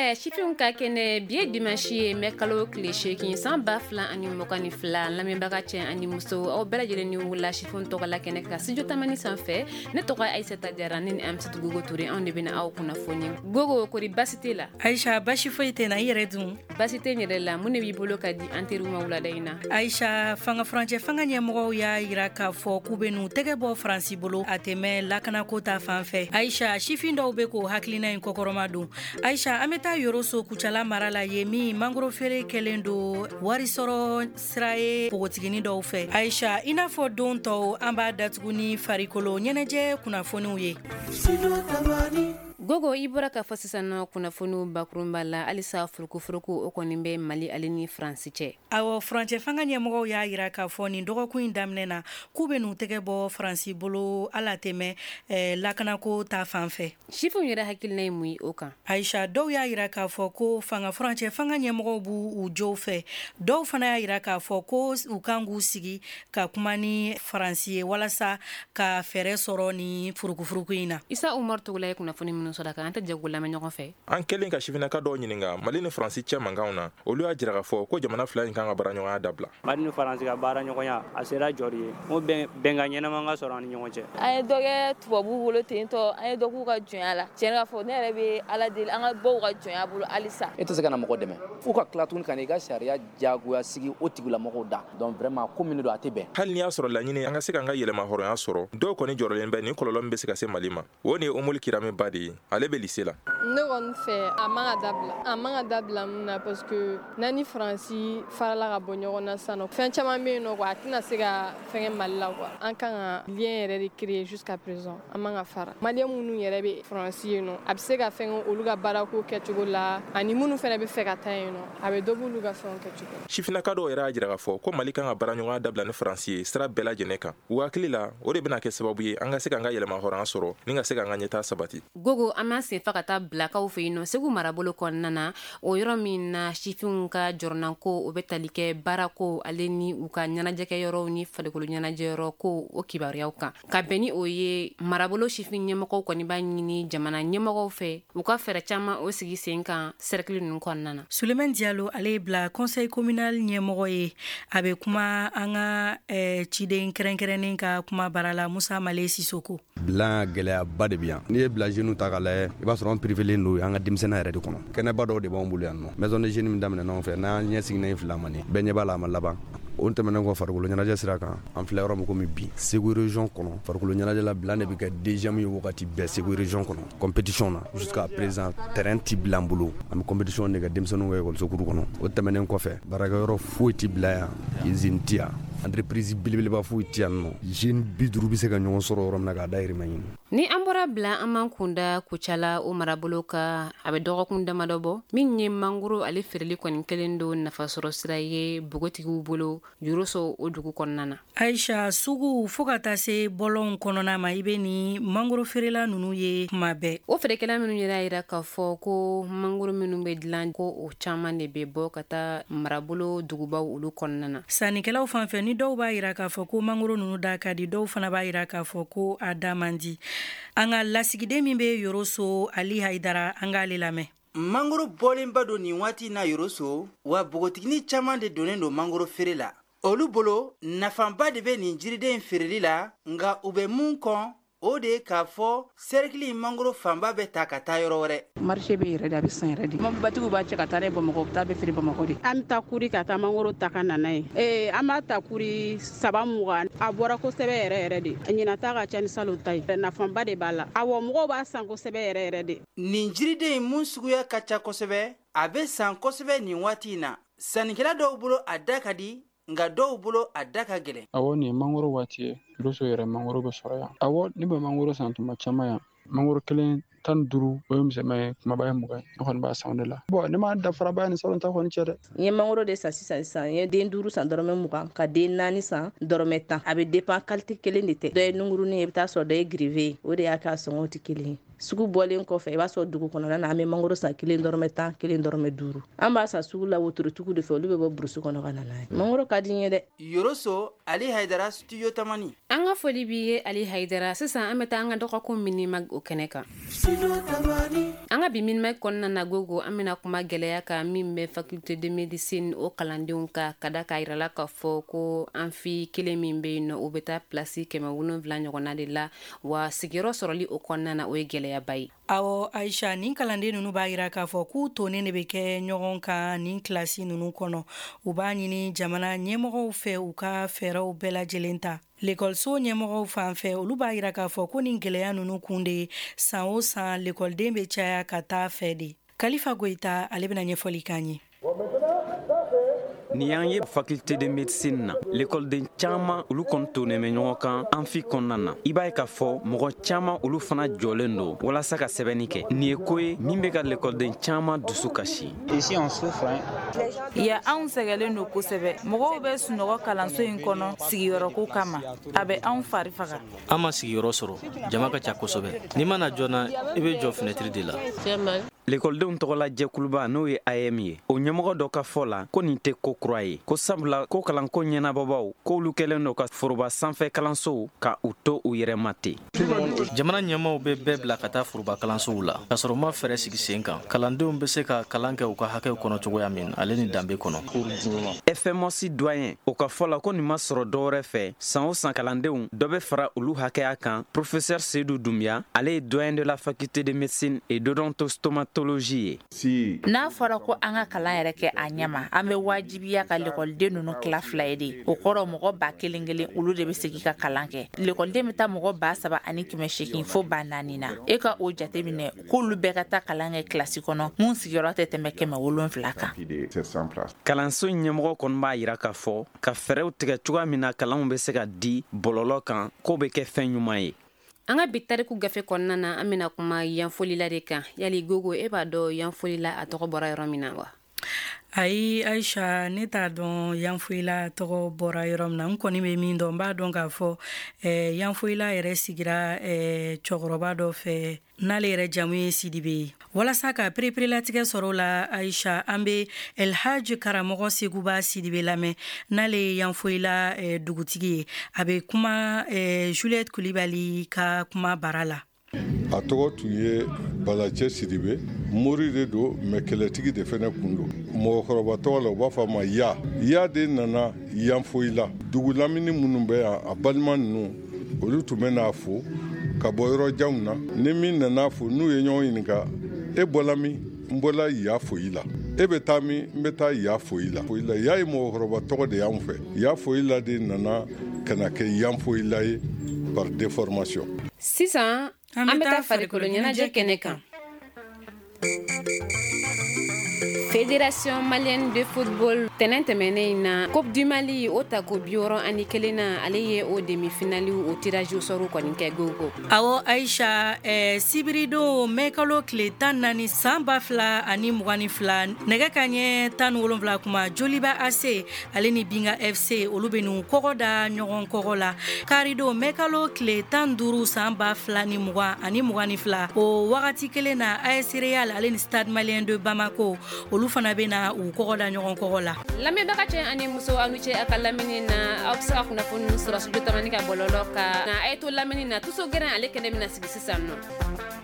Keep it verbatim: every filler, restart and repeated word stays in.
Kɔfɛ sifinw ka kɛnɛ bi ye dimanche ye mai kalo tile seegin san ba fila ani mugan ni fila lamɛnbaga cɛ ani muso aw bɛɛ lajɛlen ni wula sifinw tɔgɔ la kɛnɛ ka studio tamani sanfɛ ne tɔgɔ ye Aissata Diarra ne ni Amsatou Gogo Touré anw de bɛna aw kunnafoni. Gogo kori basi tɛ la? Aisha basi foyi tɛ na, i yɛrɛ dun? Basi tɛ n yɛrɛ la, mun de b'i bolo ka di an teriw ma wulada in na? Aisha, fanga furancɛ fanga ɲɛmɔgɔw y'a yira k'a fɔ k'u bɛ n'u tɛgɛ bɔ Faransi bolo a tɛmɛ lakanako ta fan fɛ. Aisha, sifin dɔw bɛ k'o hakilina in kɔkɔrɔma don. Aisha, an bɛ taa Yoroso Kucala mara la ye min mangoro feere kɛlen don wari sɔrɔ sira ye pogotigini dɔw fɛ. Aisha, i n'a fɔ don tɔw an b'a datugu ni farikolo ɲɛnajɛ kunnafoniw ye. Gogo, i bɔra k'a fɔ sisan nɔ kunnafoniw bakurunba la halisa furukufuruku o kɔni bɛ Mali ale ni Faransi cɛ. Awɔ, furancɛ fanga ɲɛmɔgɔw y'a yira k'a fɔ nin dɔgɔkun in daminɛ na k'u bɛ n'u tɛgɛ bɔ Faransi bolo ala tɛmɛ eh, lakanako ta fan fɛ. Sifinw yɛrɛ hakilina ye mun ye o kan? Aisha, dɔw y'a yira k'a fɔ ko fanga furancɛ fanga ɲɛmɔgɔw b'u u jow fɛ. Dɔw fana y'a yira k'a fɔ ko u kan k'u sigi ka kuma ni Faransi ye walasa ka fɛɛrɛ sɔrɔ ni furukufuruku in na. Isa Umar Tugula ye kunnafoni minnu sɔrɔ kan an tɛ jɛkulu lamɛn ɲɔgɔn fɛ. An kɛlen ka sifinaka dɔw ɲininka Mali ni Faransi cɛ mankanw na, olu y'a jira k'a fɔ ko jamana fila in kan ka baara ɲɔgɔnya dabila. Mali ni Faransi ka baara ɲɔgɔnya a sera jɔri ye. N bɛnkan ɲɛnama ka sɔrɔ an ni ɲɔgɔn cɛ. An ye dɔ kɛ tubabu bolo ten tɔ, an ye dɔ k'u ka jɔnya la. Tiɲɛ ka fɔ ne yɛrɛ bɛ Ala deli an ka bɔ u ka jɔnya bolo halisa. E tɛ se ka na mɔgɔ dɛmɛ. F'u ka tila tuguni ka n'i ka sariya jagoya sigi o tigilamɔgɔw da. Donc vraiment ko min don a tɛ bɛn. Hali ni y'a sɔrɔ laɲini an ka se k'an ka yɛlɛma hɔrɔnya sɔrɔ, dɔw kɔni jɔrɔlen bɛ nin kɔlɔlɔ min bɛ se ka se Mali ma. O ni ye Umul Kirame ba de ye. Ale bɛ lycée la. Ne kɔni fɛ a man ka dabila a man ka dabila mun na parce que n'a ni Faransi farala ka bɔ ɲɔgɔn na sisan nɔ fɛn caman bɛ yen nɔ quoi a tɛna se ka fɛngɛ Mali la quoi an kan ka lien yɛrɛ de créer jusqu'à présent an man ka fara maliyɛn minnu yɛrɛ bɛ Faransi yen nɔ a bɛ se ka fɛngɛ olu ka baarako kɛcogo la ani minnu fana bɛ fɛ ka taa yen nɔ a bɛ dɔ b'olu ka fɛnw kɛcogo. Sifinaka dɔw yɛrɛ y'a jira k'a fɔ ko Mali kan ka baara ɲɔgɔnya dabila ni Faransi ye sira bɛɛ lajɛlen kan. U hakili la o de bɛna kɛ sababu ye an ka se k'an ka yɛlɛma hɔrɔnya sɔrɔ ni ka se k'an ka ɲɛtaa sabati. Gogo, an m'an sen fa ka taa bilakaw fɛ yen nɔ Segu marabolo kɔnɔna na o yɔrɔ min na sifinw ka jɔrɔnanko o bɛ tali kɛ baarako ale ni u ka ɲɛnajɛkɛyɔrɔw ni farikolo ɲɛnajɛyɔrɔ ko o kibaruyaw kan. Ka bɛn ni o ye marabolo sifin ɲɛmɔgɔw kɔni b'a ɲini jamana ɲɛmɔgɔw fɛ u ka fɛɛrɛ caman o sigi sen kan cercle ninnu kɔnɔna na. Suleiman Diallo ale ye bila conseil communal ɲɛmɔgɔ ye a bɛ kuma an ka eh, ciden kɛrɛnkɛrɛnnen ka kuma bara la Musa Male Sisoko. Bilan gɛlɛyaba de bi yan. N'i ye bila jeune ta k'a lajɛ i b'a sɔrɔ an privilégié don an ka denmisɛnninya yɛrɛ de kɔnɔ. Kɛnɛba dɔw de b'an bolo yan nɔ. Maison de jeunes min daminɛ ɲɔgɔn fɛ n'an ɲɛ sigilen fila mani bɛɛ ɲɛ b'a la a ma laban. O tɛmɛnen kɔ farikolo ɲɛnajɛ sira kan an filɛ yɔrɔ min komi bi Segu région kɔnɔ farikolo ɲɛnajɛ la bilan de bɛ kɛ deuxième ye wagati bɛɛ Segu région kɔnɔ compétition na jusqu'à présent terrain ti bila an bolo an bɛ compétition de kɛ denmisɛnninw ka école kuru kɔnɔ. O tɛmɛnen kɔfɛ baarakɛyɔrɔ foyi ti bila yan usine ti yan entreprise belebeleba foyi ti yan nɔ jeune bi duuru bɛ se ka ɲɔgɔn sɔrɔ yɔrɔ min na k'a dayirimɛ ɲini. Ni an bɔra bila an man kunda Kucala o marabolo ka a bɛ dɔgɔkun damadɔ bɔ min ye mangoro ale feereli kɔni kelen don nafasɔrɔ sira ye bogotigiw bolo Yoroso o dugu kɔnɔna na. Aisha, sugu fo ka taa se bɔlɔn kɔnɔna ma i bɛ ni mangoro feerela ninnu ye kuma bɛɛ. O feerekɛla minnu yɛrɛ yira k'a fɔ ko mangoro minnu bɛ dilan ko o caman de bɛ bɔ ka taa marabolo dugubaw olu kɔnɔna na. Sannikɛlaw fan fɛ ni dɔw b'a yira k'a fɔ ko mangoro ninnu da ka di dɔw fana b'a yira k'a fɔ ko a da man di. An ka lasigiden min bɛ Yoroso Ali Haidara an k'ale lamɛn. Mangoro bɔlenba don nin waati na Yoroso wa bogotigini caman de donnen don mangoro feere la. Olu bolo nafanba de bɛ nin jiriden feereli la nka u bɛ mun kɔn o de k'a fɔ cercle mangoro fanba bɛ ta ka taa yɔrɔ wɛrɛ. Marché bɛ yɛrɛ de a bɛ san yɛrɛ de. Mɔbatigiw b'a cɛ ka taa ne Bamakɔ u taa bɛ feere Bamakɔ de. An bɛ taa kuri ka taa mangoro ta ka nana ye. Ee an b'a ta kuri saba mugan a bɔra kosɛbɛ yɛrɛ yɛrɛ de. Ɲinata ka ca ni salo ta ye. Nafanba de b'a la. Awɔ mɔgɔw b'a san kosɛbɛ yɛrɛ yɛrɛ de. Nin jiriden mun suguya ka ca kosɛbɛ a bɛ san kosɛbɛ nin waati in na. Sannikɛla dɔw bolo a da ka di nka dɔw bolo a da ka gɛlɛn. Awɔ nin ye mangoro waati ye Yoroso yɛrɛ mangoro bɛ sɔrɔ yan. Awɔ ne bɛ mangoro san tuma caman yan mangoro kelen tan duuru o ye misɛnman ye kumaba ye mugan ye ne kɔni b'a san o de la. Bon ne m'a dafaraba ye ni salon ta kɔni cɛ dɛ. N ye mangoro de san sisan sisan n ye den duuru san dɔrɔmɛ mugan ka den naani san dɔrɔmɛ tan a bɛ dépend qualité kelen de tɛ dɔ ye nungurunin ye i bɛ taa sɔrɔ dɔ ye grivé o de y'a k'a sɔngɔw tɛ kelen ye. sugu bɔlen kɔfɛ i b'a sɔrɔ dugu kɔnɔna na an bɛ mangoro san kelen dɔrɔmɛ tan kelen dɔrɔmɛ duuru an b'a san sugu la wotorotigiw de fɛ olu bɛ bɔ burusi kɔnɔ ka na n'a ye mangoro ka di n ye dɛ. Yoroso Ali Haidara studio tamani. An ka foli b'i ye Ali Haidara. Sisan an bɛ taa an ka dɔgɔkun minima o kɛnɛ kan. An ka bi minima kɔnɔna na gogo an bɛna kuma gɛlɛya kan min bɛ faculté de médecine o kalandenw ka ka da k'a yirala k'a fɔ ko an fi kelen min bɛ yen nɔ o bɛ taa place kɛmɛ wolonwula ɲɔgɔnna de la wa sigiyɔrɔ sɔrɔli o kɔnɔna na o ye gɛlɛyaba ye. Awɔ Aisha, nin kalanden ninnu b'a yira k'a fɔ k'u tonen de bɛ kɛ ɲɔgɔn kan nin kilasi ninnu kɔnɔ. U b'a ɲini jamana ɲɛmɔgɔw fɛ u ka fɛɛrɛw bɛɛ lajɛlen ta. L'école-so ɲɛmɔgɔw fan fɛ olu b'a yira k'a fɔ ko nin gɛlɛya ninnu kun de san o san l'écoleden bɛ caya ka taa fɛ de. Kalifa Goita ale bɛna ɲɛfɔli k'an ye. Ni y'an ye faculté de médecine na l'école den caman olu kɔni tonen bɛ ɲɔgɔn kan amphi kɔnɔna na i b'a ye k'a fɔ mɔgɔ caman olu fana jɔlen don walasa ka sɛbɛnni kɛ nin ye ko ye min bɛ ka l'école den caman dusu kasi. Ici on souffre hein. Ya anw sɛgɛlen don kosɛbɛ mɔgɔw bɛ sunɔgɔ kalanso in kɔnɔ sigiyɔrɔko kama a bɛ anw fari faga. An ma sigiyɔrɔ sɔrɔ jama ka ca kosɛbɛ n'i mana joona i bɛ jɔ fenêtre de la. L'écoledenw tɔgɔla jɛkuluba n'o ye A M ye o ɲɛmɔgɔ dɔ ka fɔ la ko nin tɛ ko kura ye ko sabula ko kalanko ɲɛnabɔbaw k'olu kɛlen don ka foroba sanfɛ kalansow ka u to u yɛrɛ ma ten. Jamana ɲɛmaaw bɛ bɛɛ bila ka taa foroba kalansow la ka sɔrɔ ma fɛɛrɛ sigi sen kan kalandenw bɛ se ka kalan kɛ u ka hakɛw kɔnɔ cogoya min ale ni danbe kɔnɔ. F M O S doyen o ka fɔ la ko nin ma sɔrɔ dɔwɛrɛ fɛ san o san kalandenw dɔ bɛ fara olu hakɛya kan professeur Seydou Doumbia ale ye doyen de la faculté de médecine et d'odontostomatologie. Si n'a fɔra ko an ka kalan yɛrɛ kɛ a ɲɛma an bɛ wajibiya ka l'écoleden ninnu tila fila ye de o kɔrɔ mɔgɔ ba kelen kelen olu de bɛ segin ka kalan kɛ l'écoleden bɛ taa mɔgɔ ba saba ani kɛmɛ seegin fo ba naani na e ka o jate minɛ k'olu bɛɛ ka taa kalan kɛ kilasi kɔnɔ mun sigiyɔrɔ tɛ tɛmɛ kɛmɛ wolonwula kan. Kalanso ɲɛmɔgɔ kɔni b'a yira k'a fɔ ka fɛɛrɛw tigɛ cogoya min na kalanw bɛ se ka di bɔlɔlɔ kan k'o bɛ kɛ fɛn ɲuman ye. An ka bi tariku gafe kɔnɔna na an bɛna kuma yanfolila de kan yali gogo e b'a dɔn yanfolila a tɔgɔ bɔra yɔrɔ min na wa? Ayi Aisha ne t'a dɔn yanfoyila tɔgɔ bɔra yɔrɔ min na n kɔni bɛ min dɔn n b'a dɔn k'a fɔ eh, yanfoyila yɛrɛ sigira eh, cɛkɔrɔba dɔ fɛ n'ale yɛrɛ jamu ye Sidibe ye walasa ka pereperelatigɛ sɔrɔ la Aisha an bɛ Elhaji karamɔgɔ Seguba Sidibe lamɛn n'ale ye yanfoyila eh, dugutigi ye a bɛ kuma eh, Juliette Kulibali ka kuma bara la. A tɔgɔ tun ye Balacɛ Sidibe mori de don mɛ kɛlɛtigi de fɛnɛ kun don mɔgɔkɔrɔba tɔgɔ la u b'a fɔ a ma ya ya de nana yanfoyila dugu lamini minnu bɛ yan a balima ninnu olu tun bɛ n'a fo ka bɔ yɔrɔ janw na ni min nana fo n'u ye ɲɔgɔn ɲininka e bɔla min n bɔla ya foyi la e bɛ taa min n bɛ taa ya foyi la foyi la ya ye mɔgɔkɔrɔba tɔgɔ de y'anw fɛ ya foyi la de nana ka na kɛ yanfoyila ye par déformation. Sisan an bɛ taa farikolo ɲɛnajɛ kɛnɛ kan. Fédération malienne de football tɛnɛn tɛmɛnen in na Coupe du Mali o ta ko bi wɔɔrɔ ani kelen na ale ye o demi-finale o tirage au sort kɔni kɛ gogo. Awɔ Aisha eh, sibirido mɛkalo tile tan naani san ba fila ani mugan ni fila nɛgɛ kaɲɛ tan ni wolonwula kuma Joliba A C ale ni Binga F C olu bɛ n'u kɔgɔ da ɲɔgɔn kɔgɔ la karido mɛkalo tile tan duuru san ba fila ni mugan ani mugan ni fila o wagati kelen na A S Real ale ni Stade Malien de Bamako olu fana bɛna u kɔgɔ da ɲɔgɔn kɔgɔ la. Lamɛnbaga cɛ ani muso aw ni cɛ a ka lamɛnni na aw bɛ se ka kunnafoni sɔrɔ studio tamani ka bɔlɔlɔ kan a ye to lamɛnni na tuso gɛrɛn ale kɛnɛ bɛna sigi sisan nɔ.